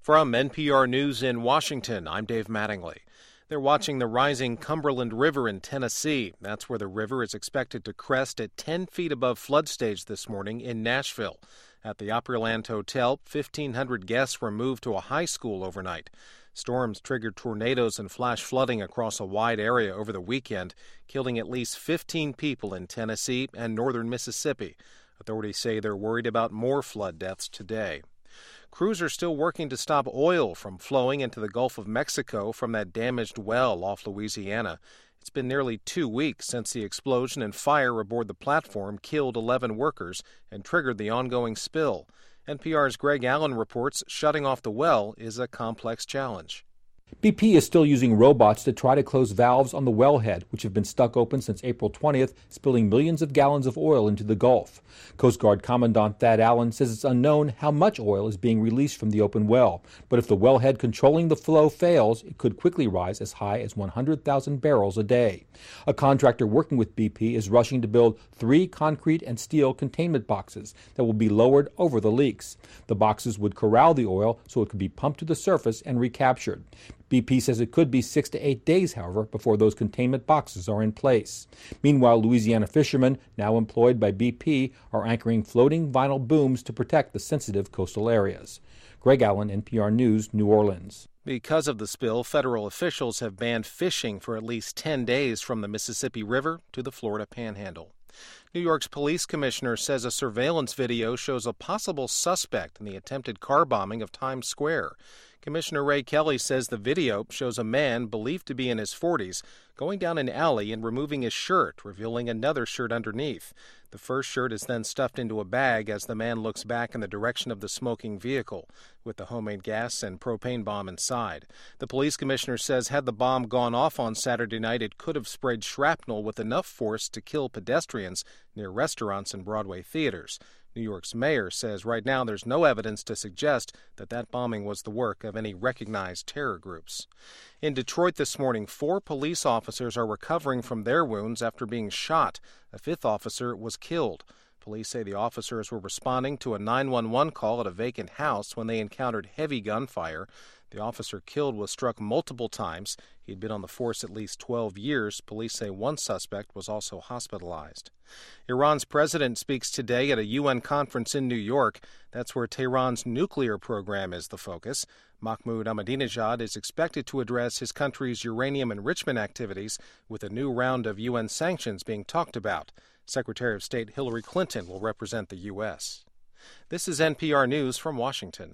From NPR News in Washington, I'm Dave Mattingly. They're watching the rising Cumberland River in Tennessee. That's where the river is expected to crest at 10 feet above flood stage this morning in Nashville. At the Opryland Hotel, 1,500 guests were moved to a high school overnight. Storms triggered tornadoes and flash flooding across a wide area over the weekend, killing at least 15 people in Tennessee and northern Mississippi. Authorities say they're worried about more flood deaths today. Crews are still working to stop oil from flowing into the Gulf of Mexico from that damaged well off Louisiana. It's been nearly 2 weeks since the explosion and fire aboard the platform killed 11 workers and triggered the ongoing spill. NPR's Greg Allen reports shutting off the well is a complex challenge. BP is still using robots to try to close valves on the wellhead, which have been stuck open since April 20th, spilling millions of gallons of oil into the Gulf. Coast Guard Commandant Thad Allen says it's unknown how much oil is being released from the open well, but if the wellhead controlling the flow fails, it could quickly rise as high as 100,000 barrels a day. A contractor working with BP is rushing to build 3 concrete and steel containment boxes that will be lowered over the leaks. The boxes would corral the oil so it could be pumped to the surface and recaptured. BP says it could be 6 to 8 days, however, before those containment boxes are in place. Meanwhile, Louisiana fishermen, now employed by BP, are anchoring floating vinyl booms to protect the sensitive coastal areas. Greg Allen, NPR News, New Orleans. Because of the spill, federal officials have banned fishing for at least 10 days from the Mississippi River to the Florida Panhandle. New York's police commissioner says a surveillance video shows a possible suspect in the attempted car bombing of Times Square. Commissioner Ray Kelly says the video shows a man believed to be in his 40s going down an alley and removing his shirt, revealing another shirt underneath. The first shirt is then stuffed into a bag as the man looks back in the direction of the smoking vehicle, with the homemade gas and propane bomb inside. The police commissioner says had the bomb gone off on Saturday night, it could have sprayed shrapnel with enough force to kill pedestrians near restaurants and Broadway theaters. New York's mayor says right now there's no evidence to suggest that bombing was the work of any recognized terror groups. In Detroit this morning, 4 police officers are recovering from their wounds after being shot. A 5th officer was killed. Police say the officers were responding to a 911 call at a vacant house when they encountered heavy gunfire. The officer killed was struck multiple times. He'd been on the force at least 12 years. Police say one suspect was also hospitalized. Iran's president speaks today at a UN conference in New York. That's where Tehran's nuclear program is the focus. Mahmoud Ahmadinejad is expected to address his country's uranium enrichment activities with a new round of UN sanctions being talked about. Secretary of State Hillary Clinton will represent the U.S. This is NPR News from Washington.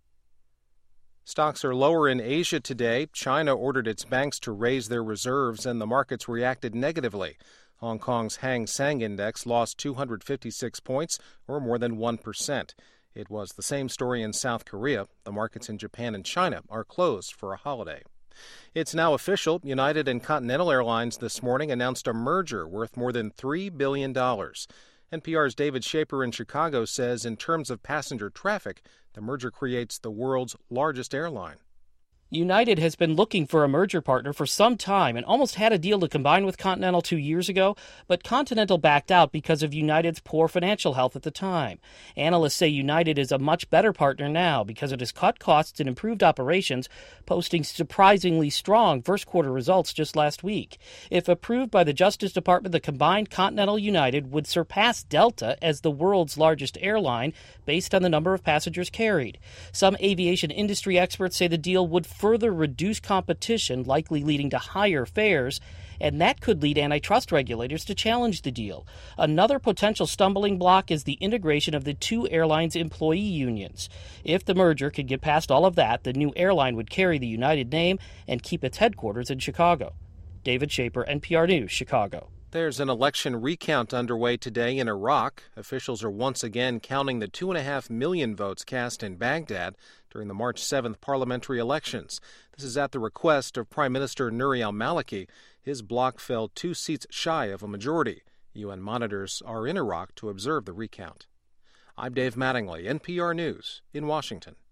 Stocks are lower in Asia today. China ordered its banks to raise their reserves, and the markets reacted negatively. Hong Kong's Hang Seng Index lost 256 points, or more than 1%. It was the same story in South Korea. The markets in Japan and China are closed for a holiday. It's now official. United and Continental Airlines this morning announced a merger worth more than $3 billion. NPR's David Schaper in Chicago says in terms of passenger traffic, the merger creates the world's largest airline. United has been looking for a merger partner for some time and almost had a deal to combine with Continental 2 years ago, but Continental backed out because of United's poor financial health at the time. Analysts say United is a much better partner now because it has cut costs and improved operations, posting surprisingly strong first-quarter results just last week. If approved by the Justice Department, the combined Continental United would surpass Delta as the world's largest airline based on the number of passengers carried. Some aviation industry experts say the deal would further reduce competition, likely leading to higher fares, and that could lead antitrust regulators to challenge the deal. Another potential stumbling block is the integration of the two airlines' employee unions. If the merger could get past all of that, the new airline would carry the United name and keep its headquarters in Chicago. David Schaper, NPR News, Chicago. There's an election recount underway today in Iraq. Officials are once again counting the 2.5 million votes cast in Baghdad during the March 7th parliamentary elections. This is at the request of Prime Minister Nouri al-Maliki. His bloc fell 2 seats shy of a majority. UN monitors are in Iraq to observe the recount. I'm Dave Mattingly, NPR News in Washington.